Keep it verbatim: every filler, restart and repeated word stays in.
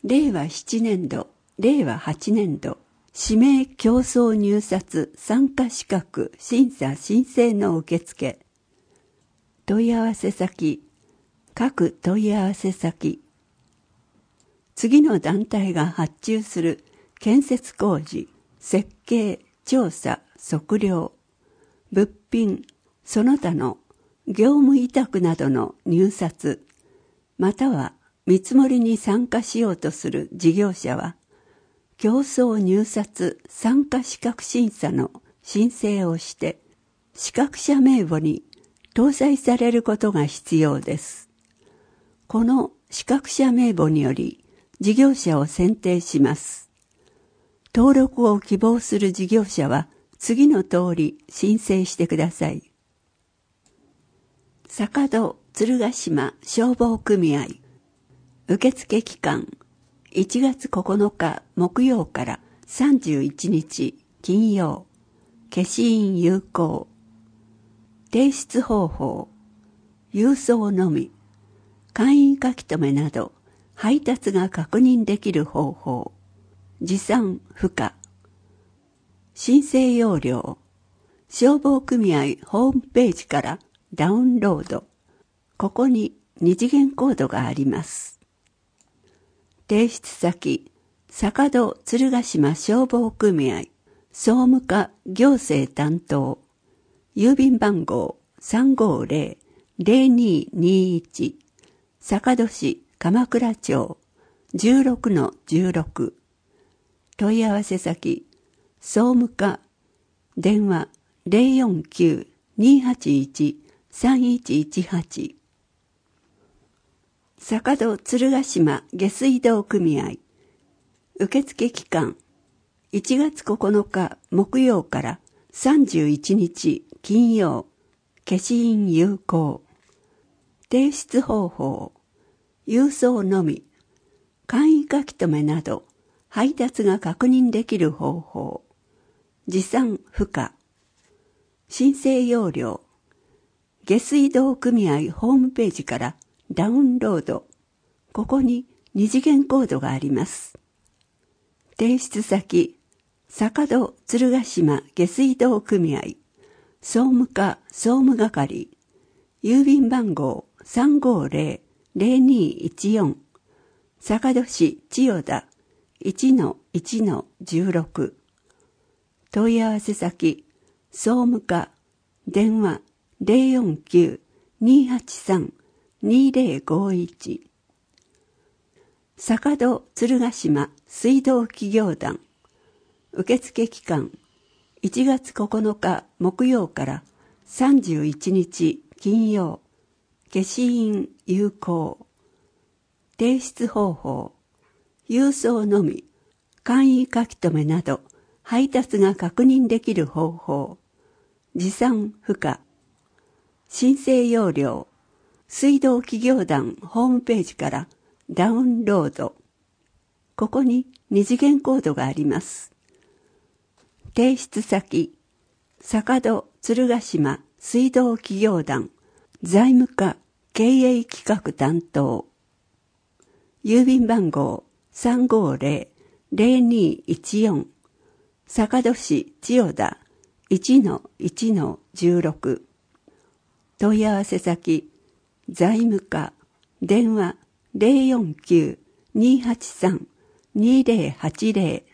れいわななねんど、れいわはちねんど、指名競争入札参加資格審査申請の受付。問い合わせ先、各問い合わせ先。次の団体が発注する建設工事、設計、調査、測量、物品、その他の業務委託などの入札、または見積もりに参加しようとする事業者は、競争入札参加資格審査の申請をして、資格者名簿に搭載されることが必要です。この資格者名簿により、事業者を選定します。登録を希望する事業者は、次の通り申請してください。坂戸鶴ヶ島消防組合受付期間いちがつここのか木曜からさんじゅういちにち金曜。消印有効。提出方法郵送のみ。簡易書き留めなど配達が確認できる方法。持参不可。申請要領。消防組合ホームページからダウンロード。ここに二次元コードがあります。提出先、坂戸鶴ヶ島消防組合、総務課行政担当。郵便番号 さんごーぜろ ぜろにーにーいち。坂戸市鎌倉町 じゅうろくのじゅうろく。問い合わせ先、総務課、電話 ゼロよんきゅう にーはちいち さんいちいちはち。坂戸鶴ヶ島下水道組合受付期間いちがつここのか木曜からさんじゅういちにち金曜。消印有効。提出方法郵送のみ。簡易書き留めなど配達が確認できる方法。持参不可。申請要領。下水道組合ホームページからダウンロード。ここに二次元コードがあります。提出先、坂戸鶴ヶ島下水道組合、総務課総務係、郵便番号 さんごーぜろ ぜろにーいちよん。坂戸市千代田 いちのいちのじゅうろく。問い合わせ先、総務課、電話 ゼロよんきゅう にーはちさん にーぜろごいち。坂戸鶴ヶ島水道企業団受付期間いちがつここのか木曜からさんじゅういちにち金曜。消印有効。提出方法郵送のみ。簡易書き留めなど配達が確認できる方法。持参不可。申請要領水道企業団ホームページからダウンロード。ここに二次元コードがあります。提出先、坂戸鶴ヶ島水道企業団財務課経営企画担当。郵便番号 さんごーぜろ ぜろにーいちよん。坂戸市千代田 いちのいちのじゅうろく。問い合わせ先、財務課、電話 ゼロよんきゅう にーはちさん にーぜろはちぜろ